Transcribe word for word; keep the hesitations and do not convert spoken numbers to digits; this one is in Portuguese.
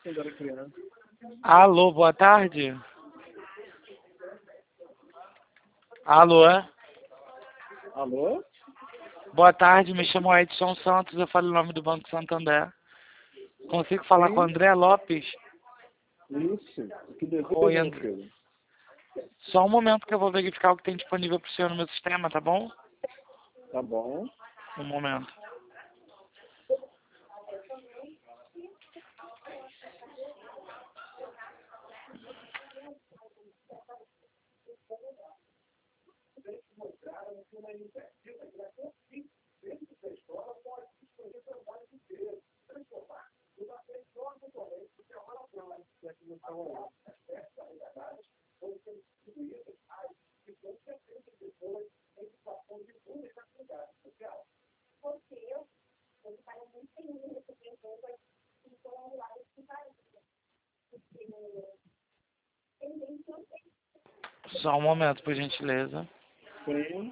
quando era criança. Alô, boa tarde. Alô, Alô? boa tarde, me chamo Edson Santos, eu falo o nome do Banco Santander. Consigo falar Sim. com o André Lopes? Isso. O que deseja, Oi, meu André. filho? Só um momento que eu vou verificar o que tem disponível para o senhor no meu sistema, tá bom? Tá bom. Um momento. Só um momento, por gentileza. Sim.